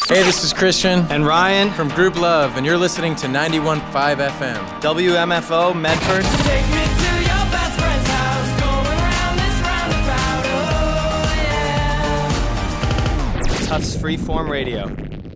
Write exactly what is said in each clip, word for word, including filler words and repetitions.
Hey, this is Christian and Ryan from Group Love, and you're listening to ninety-one point five F M. W M F O, Medford. Take me to your best friend's house, going round this roundabout, oh yeah. Tufts Freeform Radio.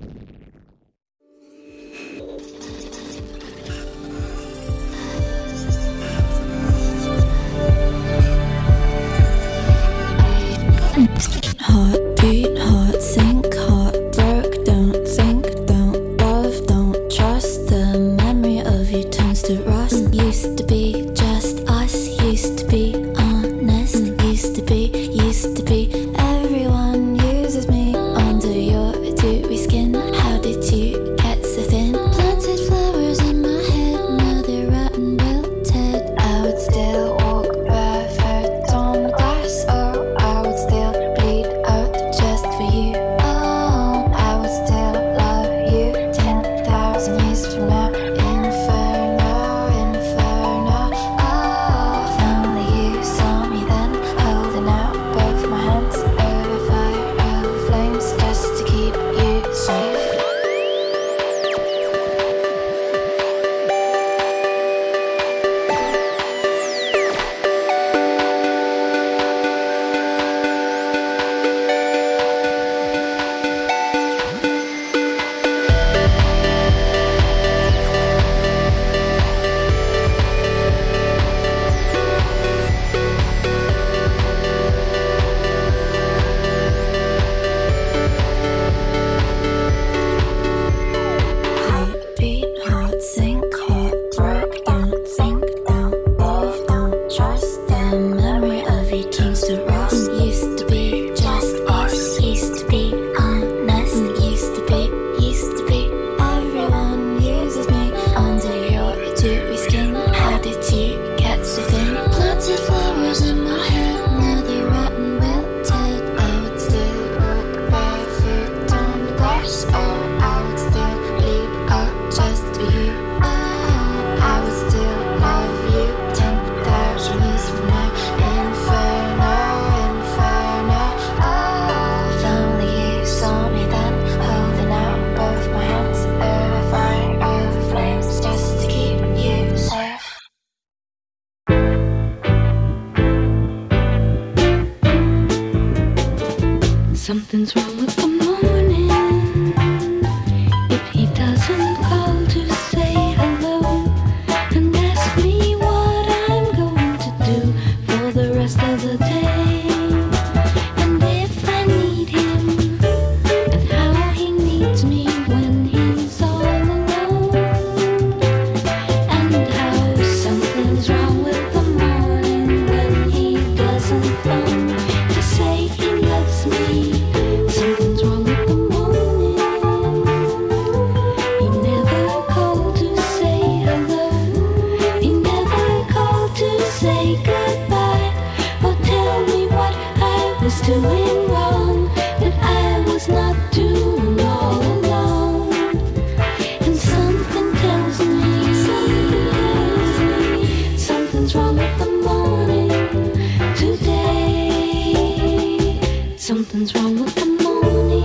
Heartbeat, heart sink, heart broke. Don't think, don't love, don't trust. The memory of you turns to rust. Used to be just us, used to be honest, used to be, used to be. Everyone uses me under your dewy skin. How did you get so thin? Planted flowers in my head, now they're rotten, wilted. I would still walk barefoot on the grass, or I would still bleed out just for you. Oh, I would still love you ten thousand years from now. Inferno, inferno. Oh, if only you saw me then, holding out both my hands over fire, over flames, just to keep you safe. Heartbeat, heart sink, heart broke. Don't think, don't love, don't trust. The memory of you turns to rust. Used to be just us, used to be honest, used to be, used to be. Everyone uses me under your dewy skin. How did you get so thin? Planted flowers in my head, now they're rotten, wilted. I would still walk barefoot on the grass, or I would still bleed out just for you. Oh, I would still love you ten thousand years from now. Inferno, inferno. Oh, if only you saw me then, holding out both my hands over fire, over flames, just to keep you safe. Something's wrong with the morning. If he doesn't call to say hello and ask me what I'm going to do for the rest of the day, and if I need him and how he needs me when he's all alone, and how something's wrong with the morning when he doesn't phone to say he loves me. Something's wrong with the morning. He never called to say hello. He never called to say goodbye, or tell me what I was doing wrong, that I was not doing all alone. And something tells me, something tells me, something's wrong with the morning today. Something's wrong with the morning.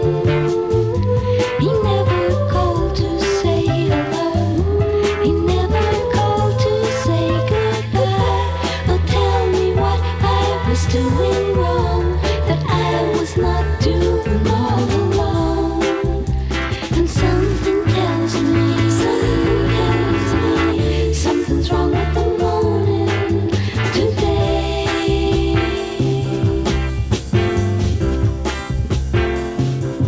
He never called to say hello. He never called to say goodbye, or tell me what I was doing wrong, that I was not doing all alone. And something tells me, something tells me, something's wrong with the morning today.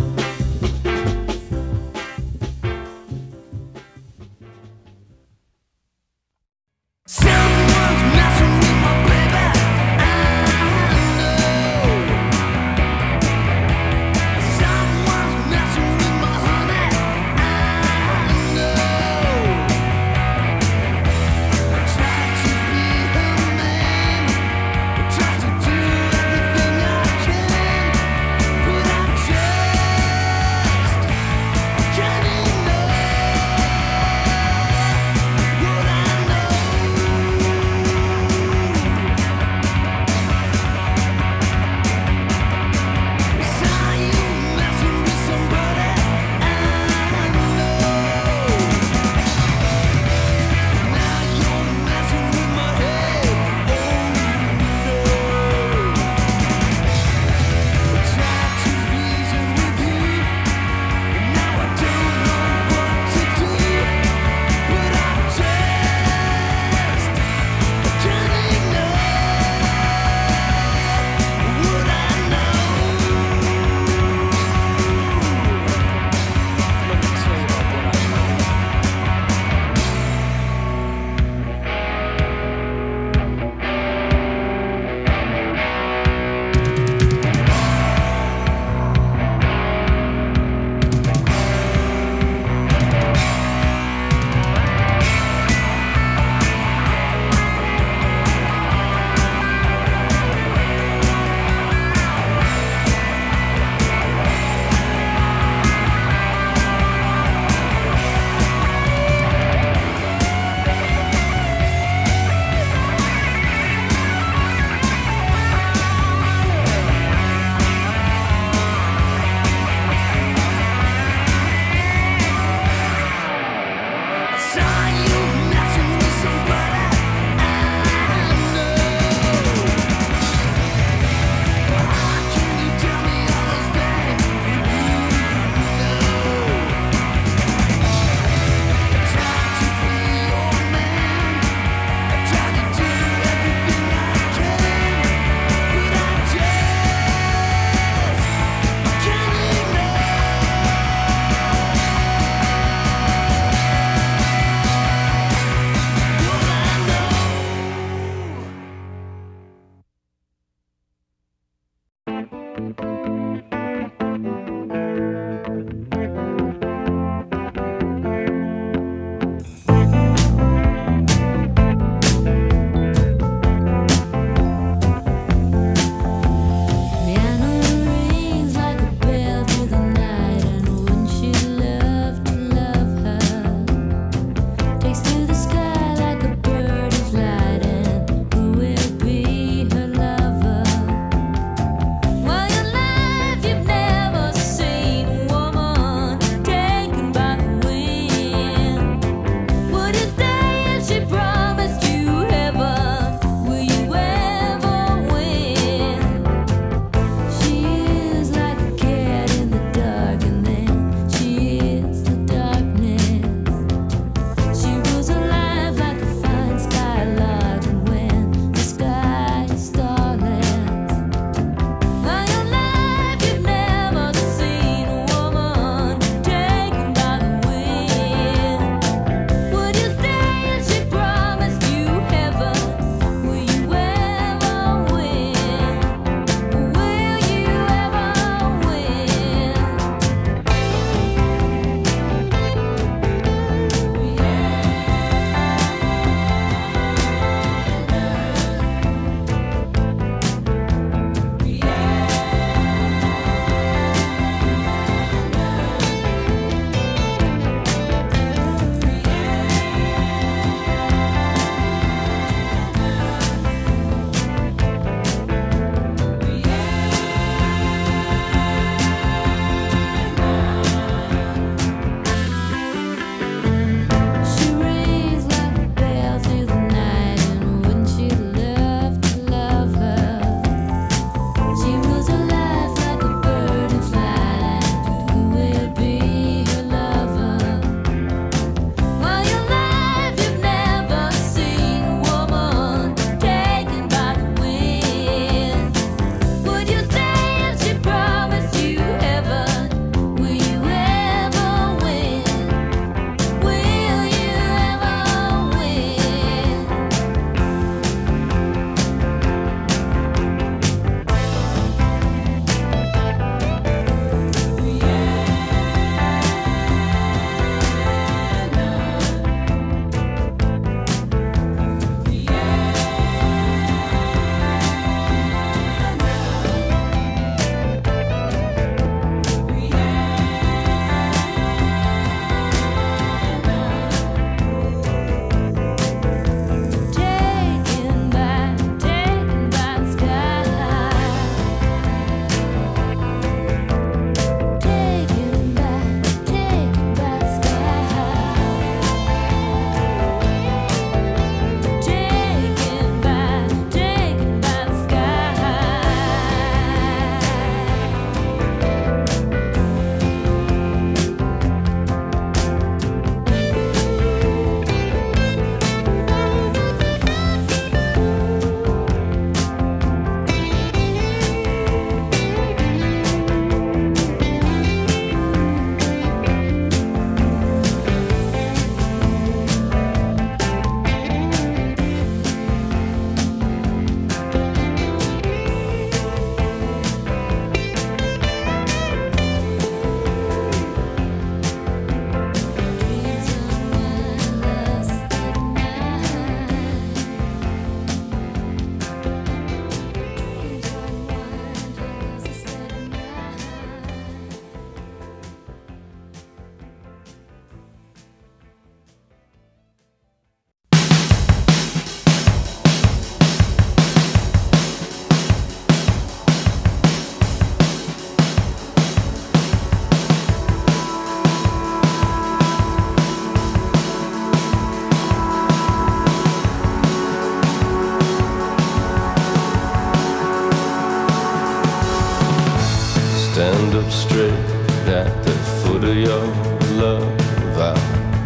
stand up straight at the foot of your love. I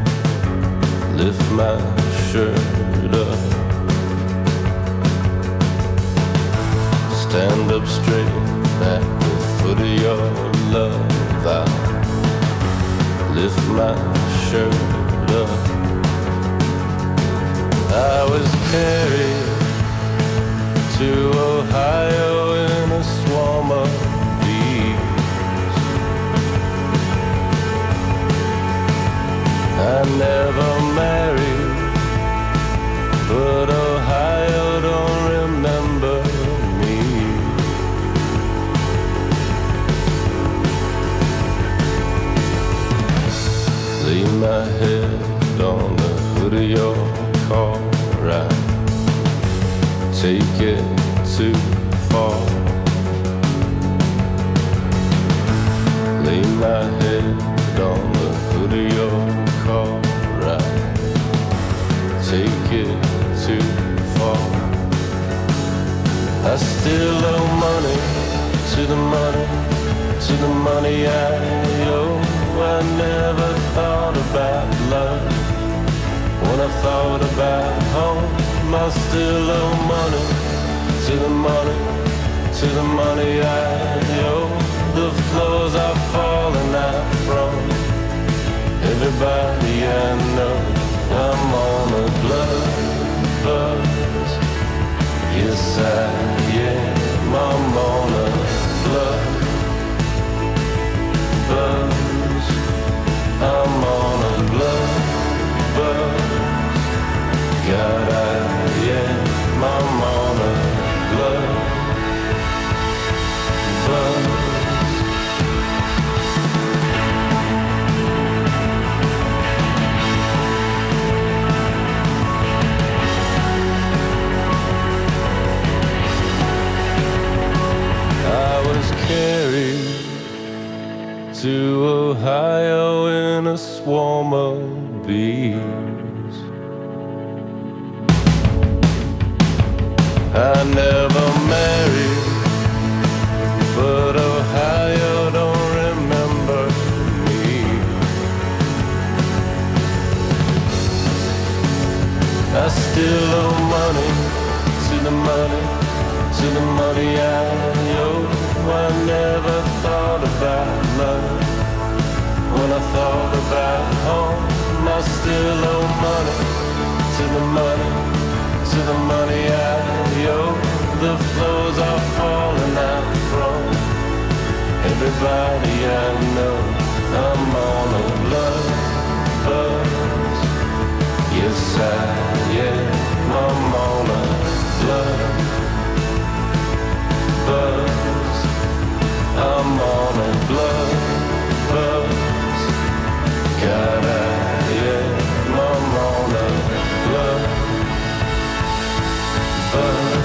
lift my shirt up. Stand up straight at the foot of your love. I lift my shirt up. I was carried to Ohio in a swarm of my head on the hood of your car. I take it too far. Lay my head on the hood of your car. I take it too far. I still owe money to the money, to the money I owe. I never thought about love. When I thought about home, I still owe money to the money, to the money I owe. The floors are falling out from everybody I know. I'm on a blood buzz. Yes, I am. I'm on a blood buzz. I'm on a blood buzz. God, I am. I'm on a blood buzz. Carried to Ohio in a swarm of bees. I never married, but Ohio don't remember me. I still owe money to the money, to the money I owe. I never thought about love. When I thought about home, I still owe money to the money, to the money I owe. The floors are falling out from everybody I know. I'm on a blood buzz. Yes, I am. I'm on a blood buzz. I'm on a blood buzz. God, I am. I'm on a blood buzz.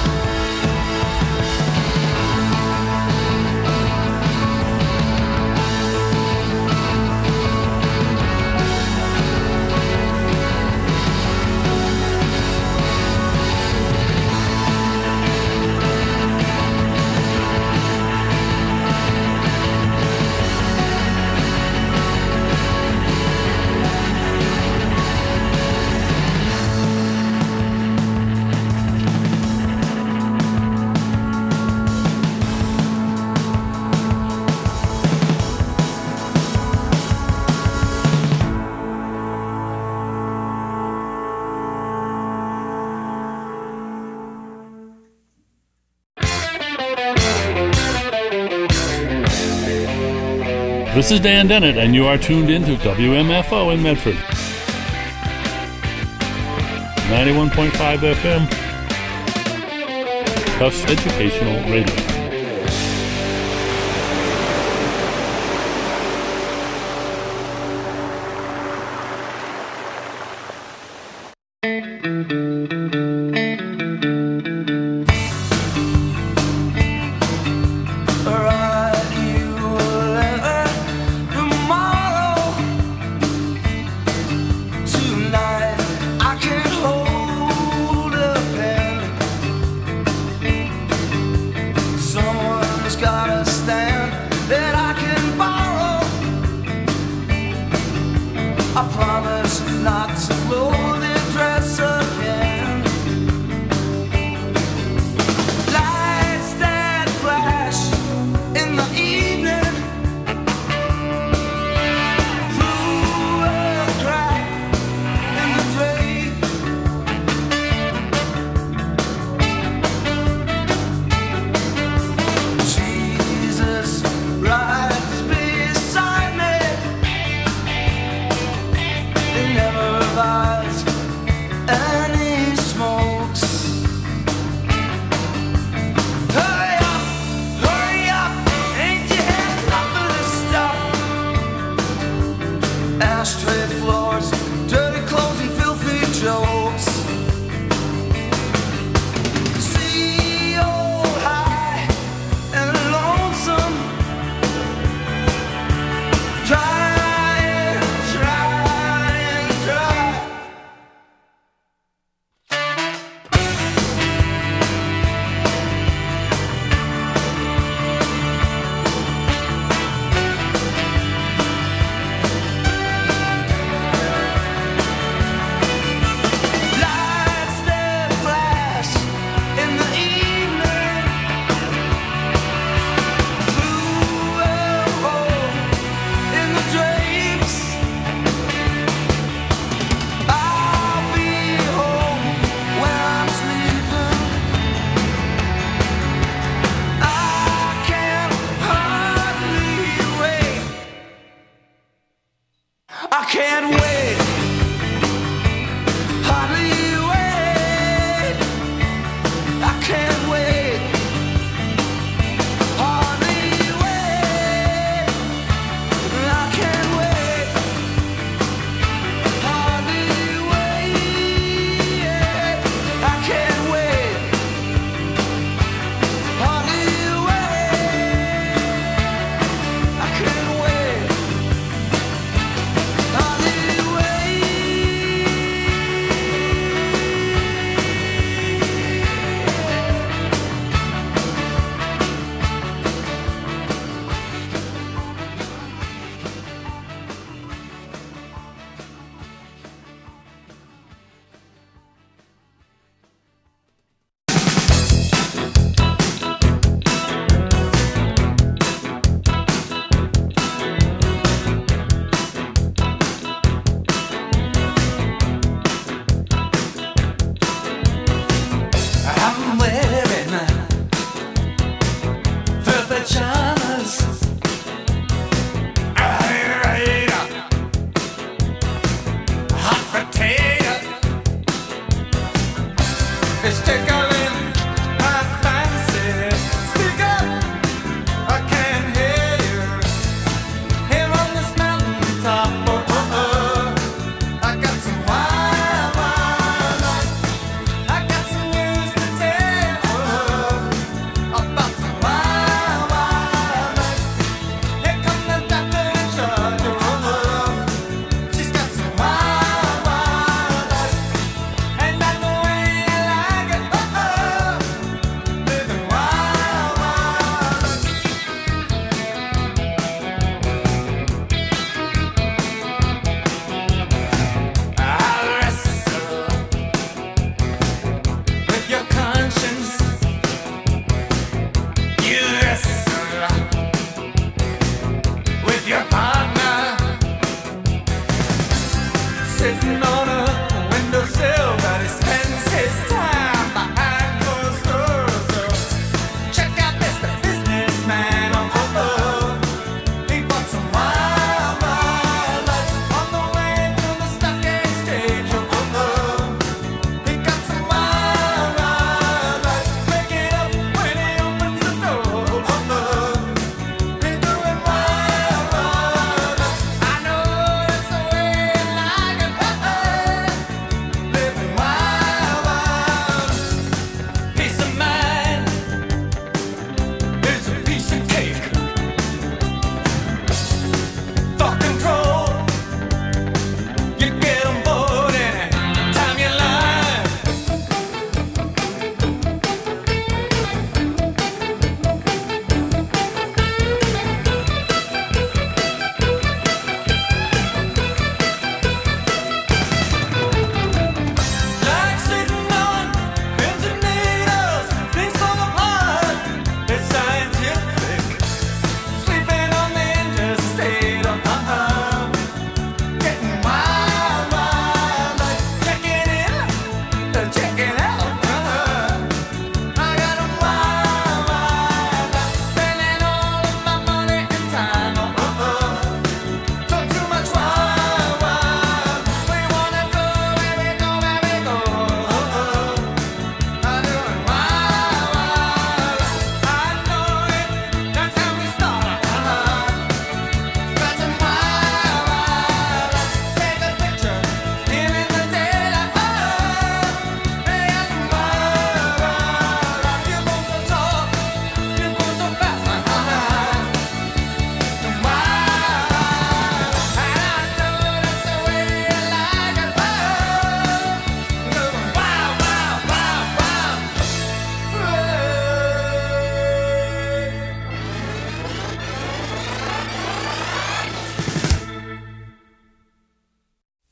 This is Dan Dennett, and you are tuned in to W M F O in Medford. ninety-one point five F M, Tufts Educational Radio. Right beside me.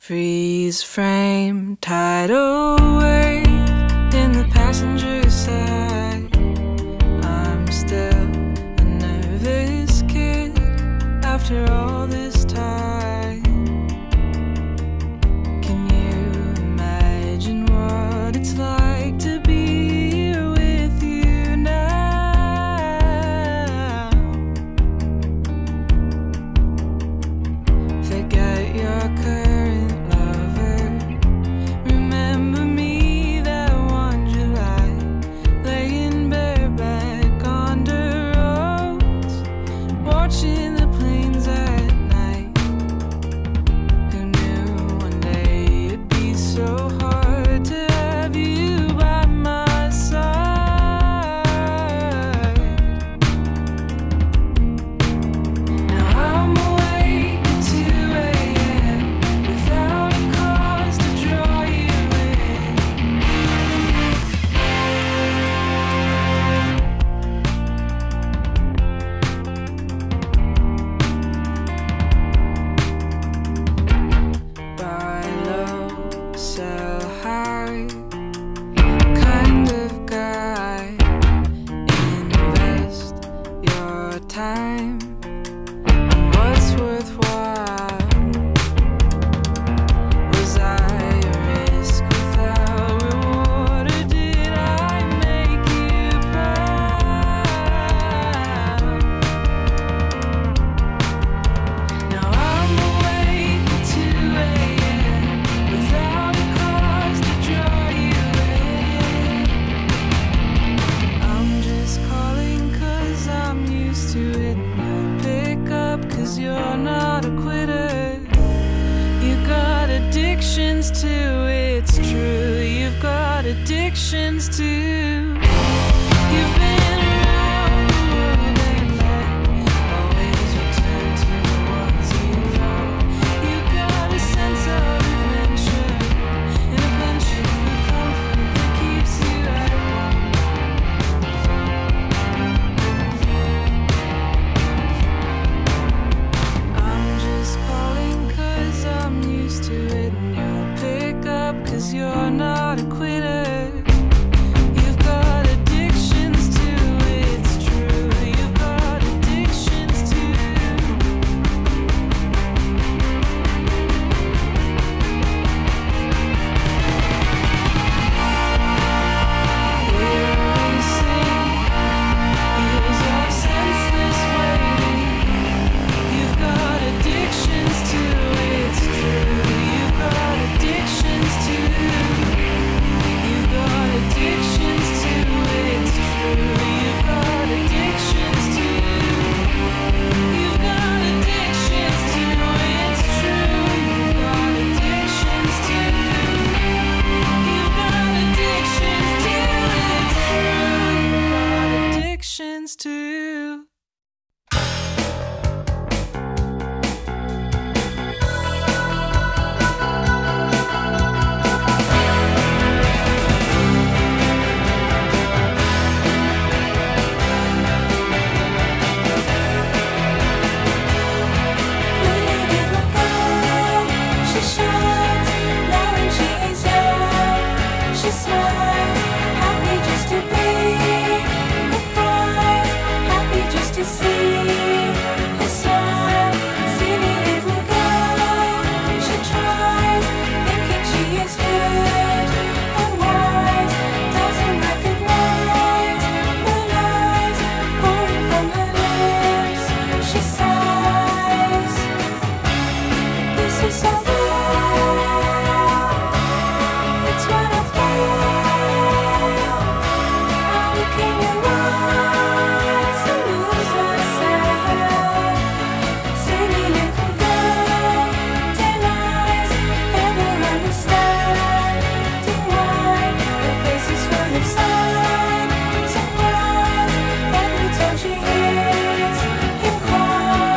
Freeze frame, tidal wave in the passenger side. I'm still a nervous kid after all this time. Can you imagine what it's like to be here with you now? Forget your current lover. Remember me that one July, laying bareback on the roads, watching the planes at night. Who knew one day it'd be so hard to have you by my side? Now I'm awake at two a.m. without a cause to draw you in. Buy low, sell high, kind of guy. Invest your time in what's worthwhile. Was I a risk without reward, or did I make you proud? Now I'm awake at two a.m. without a cause to draw you in. I'm just calling 'cause I'm used to it, and you'll pick up 'cause you're not a quitter. You got addictions too, it's true. You've got addictions too. You've been around the world and back, always return to the ones you love. You got a sense of adventure and a penchant for comfort that keeps you at home. I'm just calling 'cause I'm used to it, and you'll pick up 'cause you're not a quitter. You've got addictions too, it's true. You've got addictions too. We're racing, years of senseless waiting. You've got addictions too, it's true. You've got addictions too. You've got addictions too, it's true. You've got addictions too. You've got addictions too, it's true. You've got addictions too. You've got addictions too, it's true. You've got addictions too. She shines, now when she is young. She smiles, happy just to be with pride, happy just to see her smile. Silly little girl, she tries, thinking she is good and wise. Doesn't recognize the lies pouring from her lips. She sighs. This is so real. It's what I feel. I look in your eyes and lose myself. Silly little girl denies ever understanding why her face is full of sign, surprise every time she hears him cry.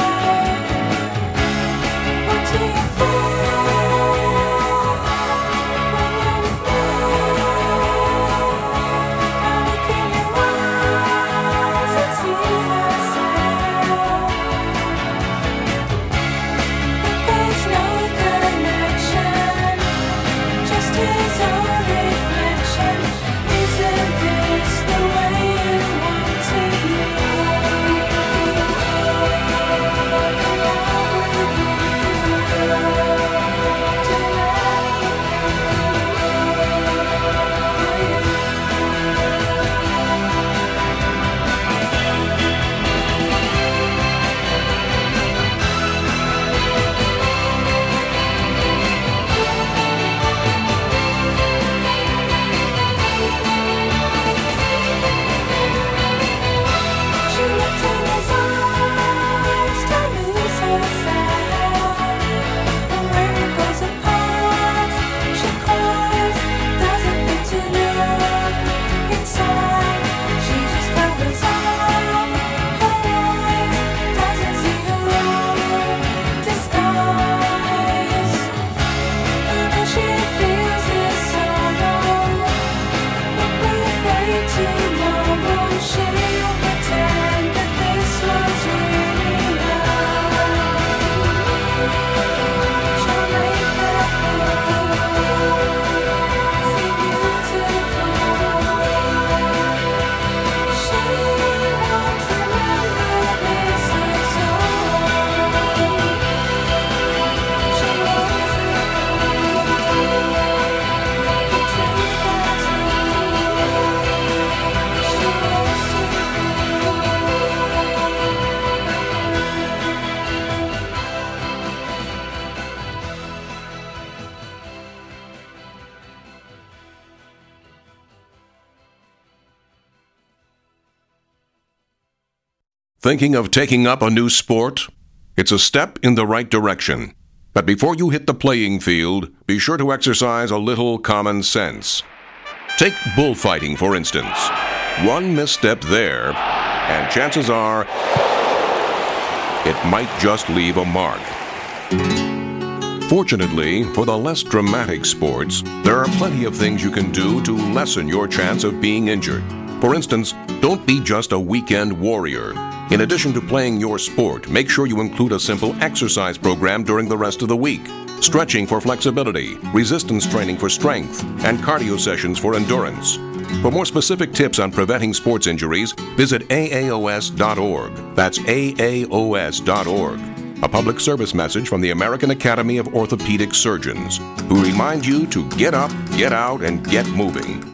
Thinking of taking up a new sport? It's a step in the right direction. But before you hit the playing field, be sure to exercise a little common sense. Take bullfighting, for instance. One misstep there, and chances are it might just leave a mark. Fortunately, for the less dramatic sports, there are plenty of things you can do to lessen your chance of being injured. For instance, don't be just a weekend warrior. In addition to playing your sport, make sure you include a simple exercise program during the rest of the week. Stretching for flexibility, resistance training for strength, and cardio sessions for endurance. For more specific tips on preventing sports injuries, visit A A O S dot org. That's A A O S dot org. A public service message from the American Academy of Orthopedic Surgeons, who remind you to get up, get out, and get moving.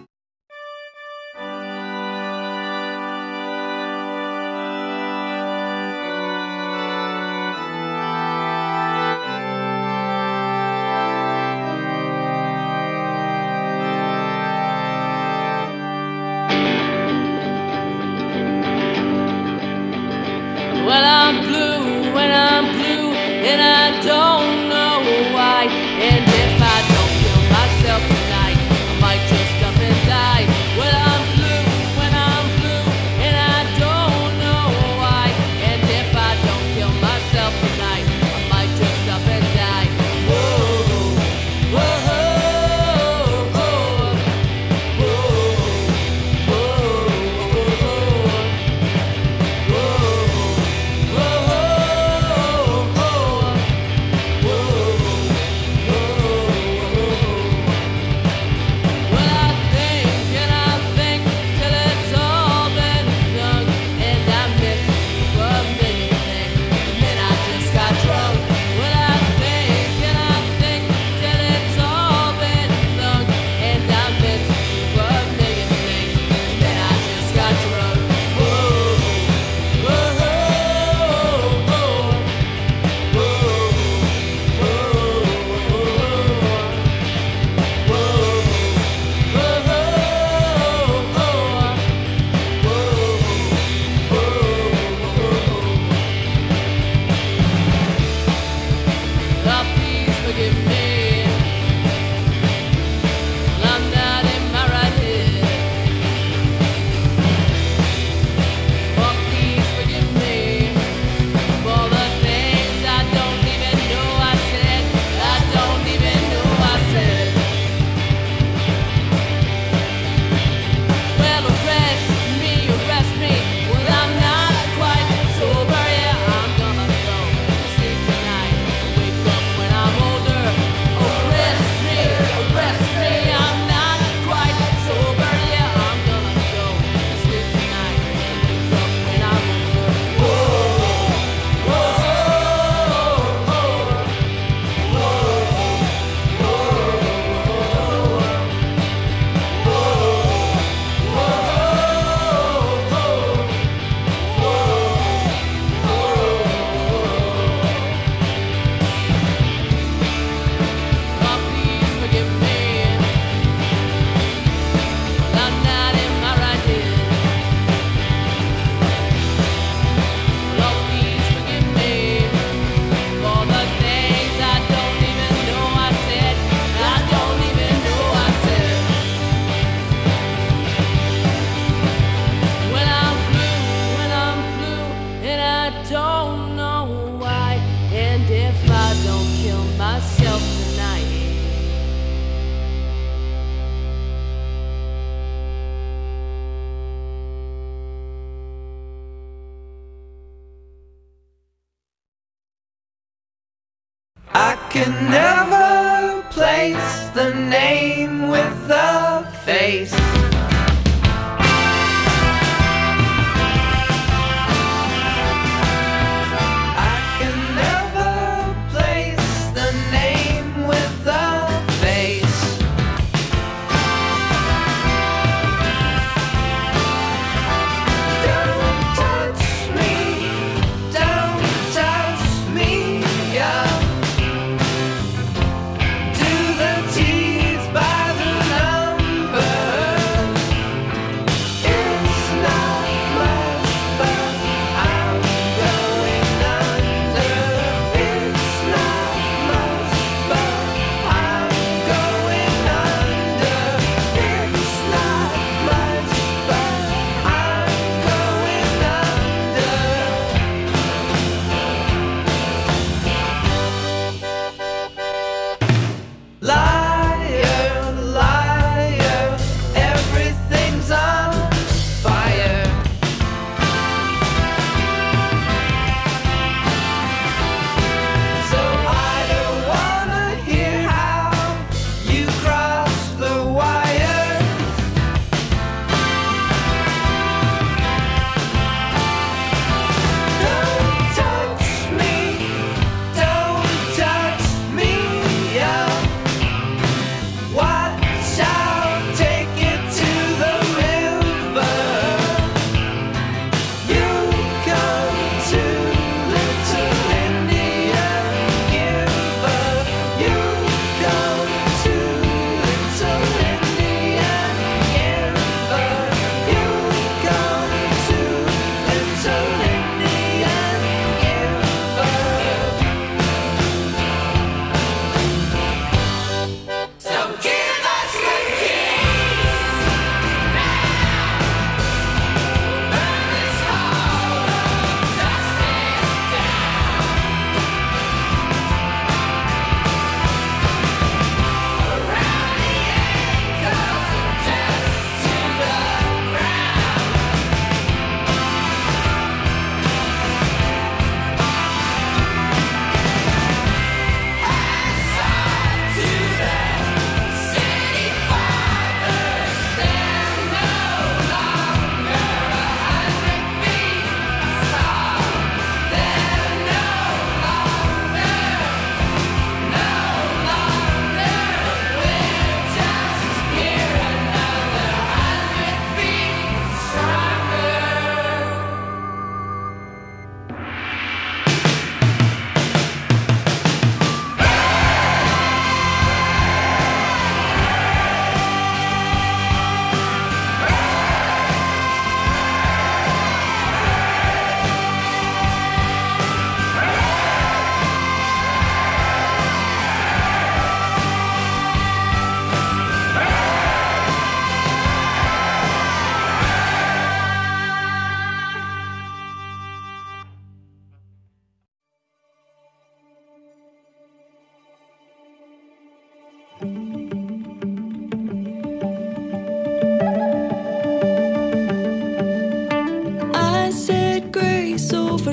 Well, I'm blue when I'm blue, and I don't know why. And if I don't kill myself tonight, I might just up and die. Well, I'm blue when I'm blue, and I don't know why. And if I don't kill myself tonight, I might just up and die. Whoa, whoa, whoa, whoa, whoa, I can never place the name with the face. I can never place the name with the face. Don't touch me, don't touch me, yeah. Do the tease by the number.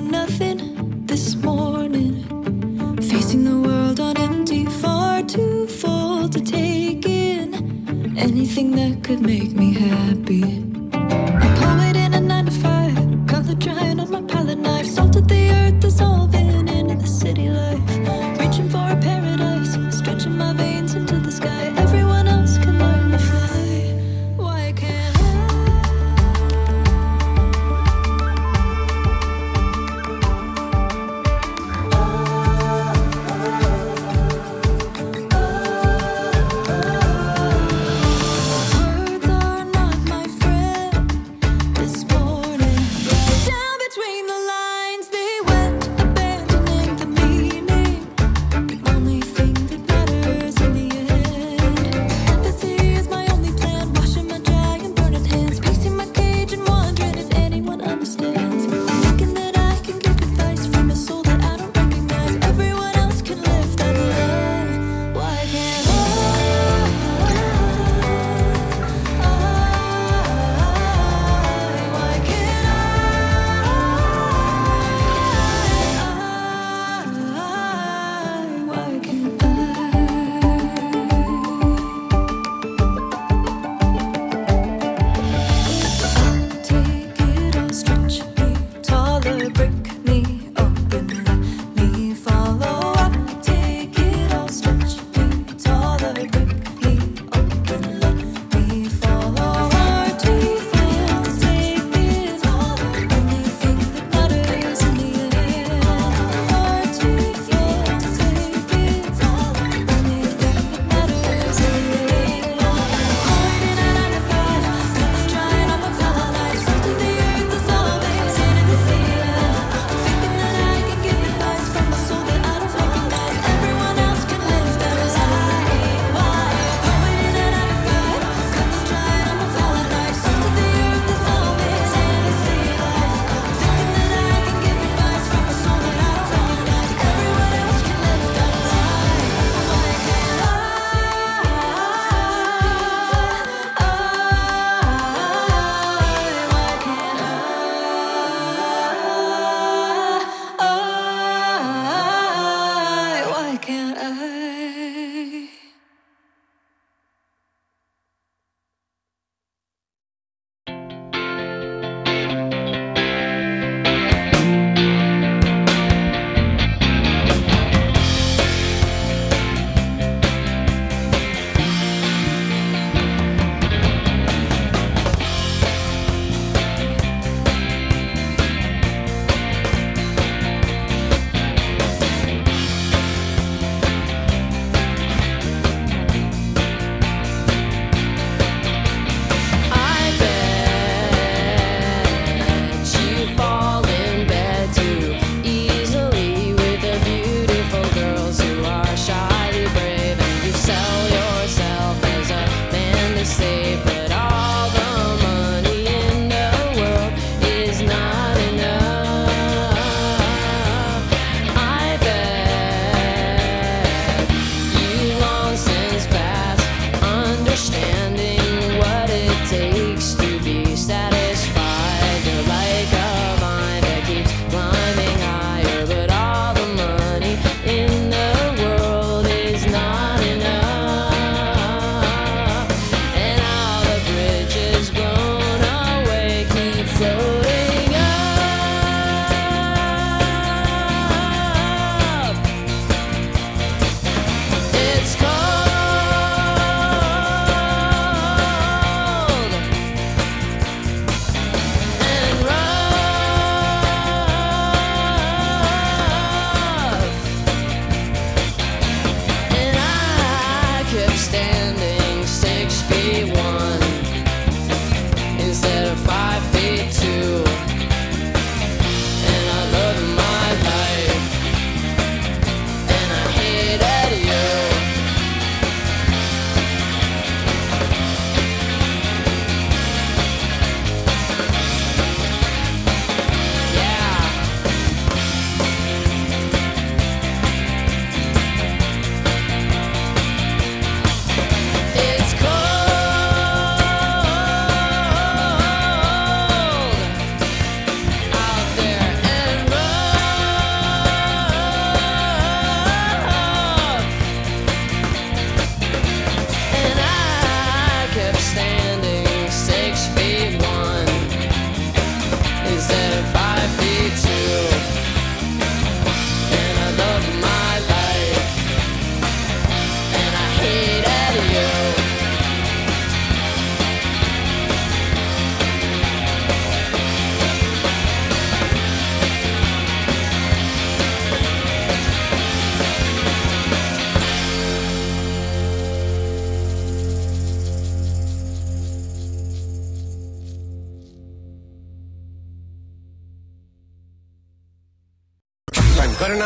nothing this morning. Facing the world on empty, far too full to take in anything that could make me happy. A poet in a nine to five, color drying on my palette knife, salted the earth, dissolving into the city life. Reaching for a paradise, stretching my veins into the sky. Everyone else can learn to fly. Why can't Words are not my friend.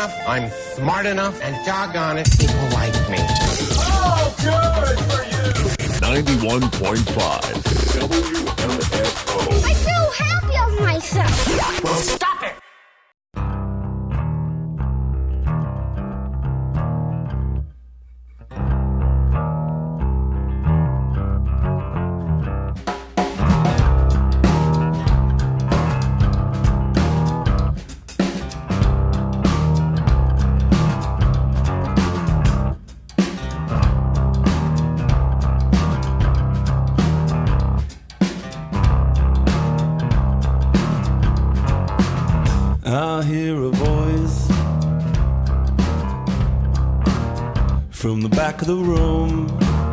enough, I'm smart enough, and doggone it, people like me. Oh, good for you! ninety-one point five W M F O. I feel happy of myself. Well, stop it! I hear a voice from the back of the room.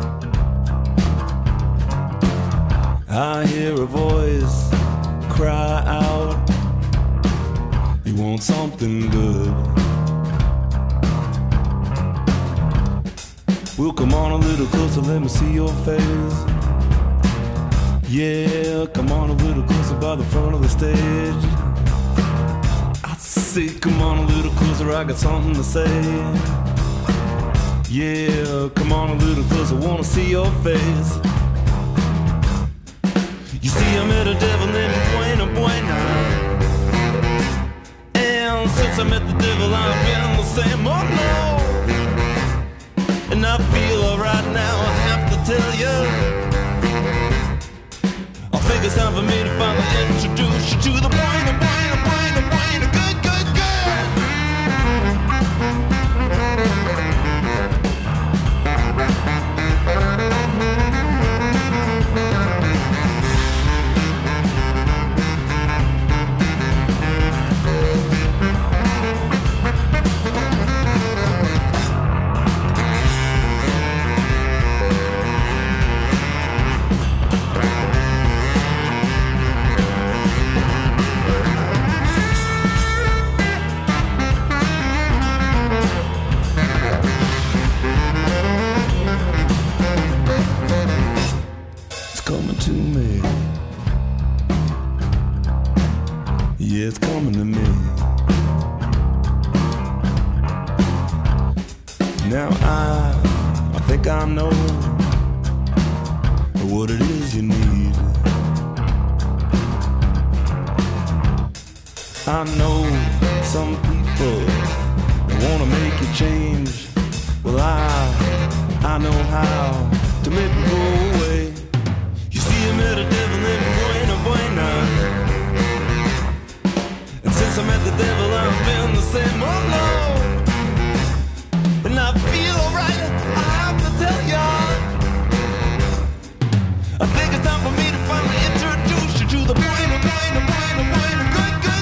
I hear a voice cry out, you want something good. Well, come on a little closer, let me see your face. Yeah, come on a little closer by the front of the stage. Say, come on a little closer, I got something to say. Yeah, come on a little closer, wanna see your face. You see, I met a devil named Buena Buena, and since I met the devil, I've been the same. Oh no, and I feel alright now, I have to tell you, I think it's time for me to finally introduce you to the Buena Buena Buena Buena good. It's coming to me. Now I, I think I know what it is you need. I know some people wanna make you change. Well, I, I know how to make it go away. You see, I met a devil named Buena Buena. Since I met the devil, I've been the same, oh no. And I feel alright, I have to tell ya, I think it's time for me to finally introduce you to the Buena, Buena, Buena, Buena, good, good,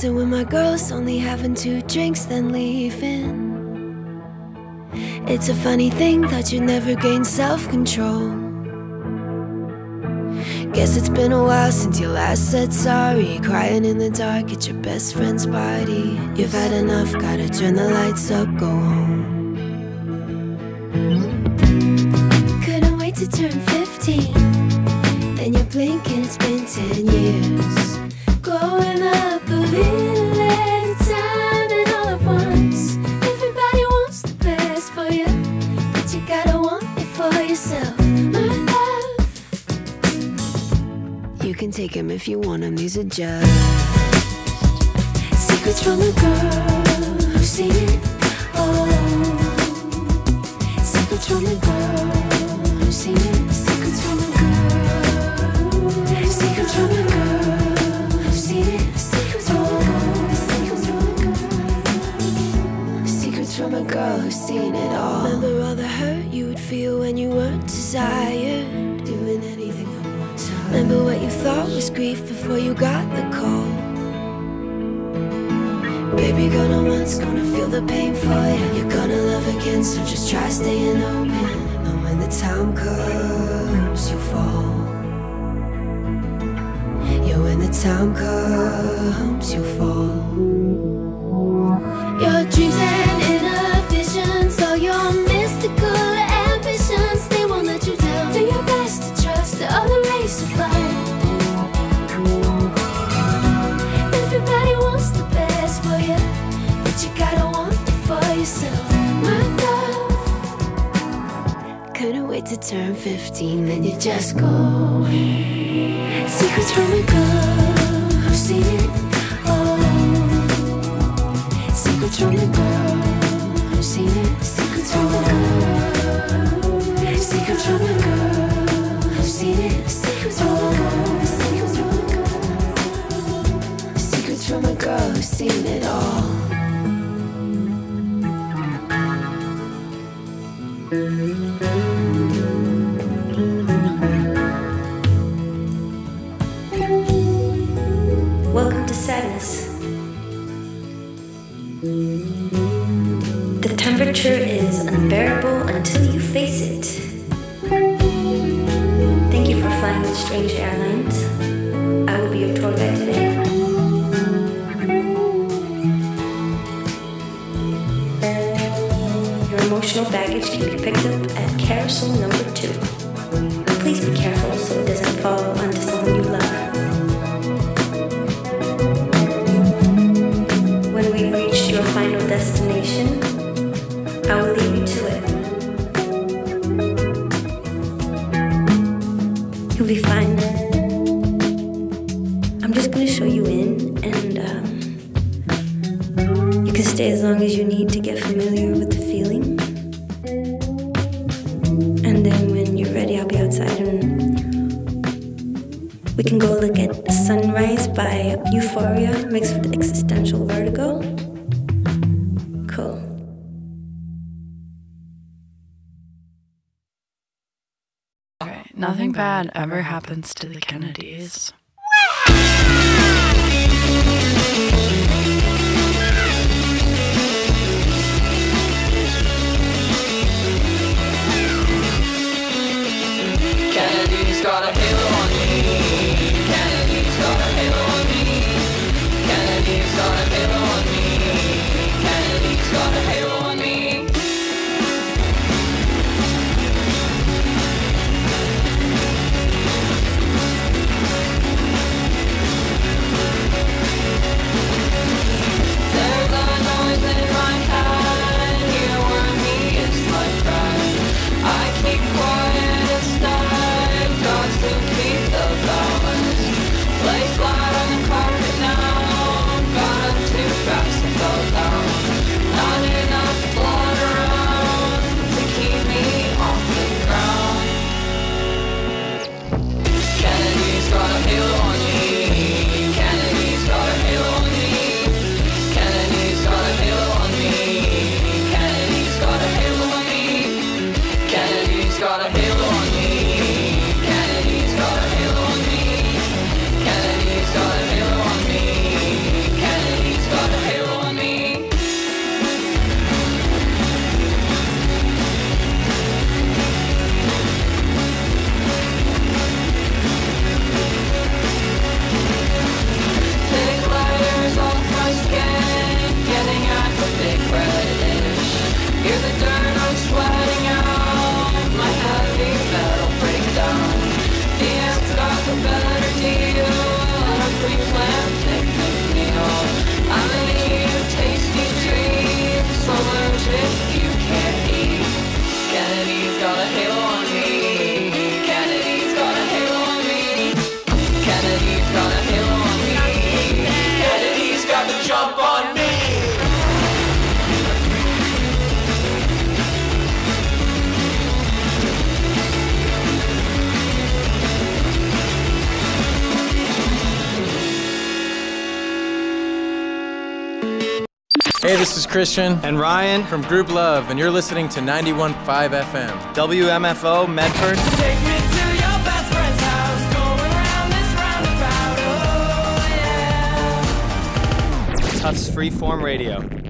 dancing with my girls, only having two drinks, then leaving. It's a funny thing that you never gain self-control. Guess it's been a while since you last said sorry. Crying in the dark at your best friend's party. You've had enough, gotta turn the lights up, go home. Couldn't wait to turn fifteen. Then you blink and it's been ten years. Growing up a little at a time and all at once. Everybody wants the best for you, but you gotta want it for yourself. My love, you can take them if you want them, these are just secrets from a girl who's seen it all. Secrets from a girl who's seen it. Secrets from a girl. Secrets from a girl who's seen it. Secrets from a girl. Secrets from a girl. Secrets from a girl who's seen it all. Remember all the hurt you would feel when you weren't desired, doing anything for one time. Remember what you thought was grief before you got the call. Baby, gonna once, gonna feel the pain for you. You're gonna love again, so just try staying open. And when the time comes, you fall. Yeah, when the time comes, you fall. Your dreams and inner visions, all your mystical ambitions, they won't let you down. Do your best to trust the other rays of light. Everybody wants the best for you, but you gotta want it for yourself. My love, couldn't wait to turn fifteen, then you just go. Secrets from a girl who's seen it all. Secrets from a girl who's seen it. Secrets from a girl. Secrets from a girl who's seen it. Secrets from a girl. Secrets from a girl. Secrets from a girl who's seen it all. Welcome to sadness. The temperature is unbearable until you face it. Thank you for flying with Strange Airlines. I will be your tour guide today. Your emotional baggage can be picked up at carousel number two. Please be careful so it doesn't fall onto someone you love. When we reach your final destination, I will lead you to it. You'll be fine. I'm just gonna show you in, and um, you can stay as long as you need to get familiar with the feeling. And then when you're ready, I'll be outside and we can go look at Sunrise by Euphoria mixed with existential vertigo. Cool. Okay, nothing bad ever happens to the Kennedys. Kennedy's got a halo on me. Kennedy's got a halo on me. Kennedy's got a halo on me. Kennedy's got a halo on me. Hey, this is Christian. And Ryan. From Group Love, and you're listening to ninety-one point five F M. W M F O, Medford. Take me to your best friend's house, going round this roundabout, oh yeah. Tufts Freeform Radio.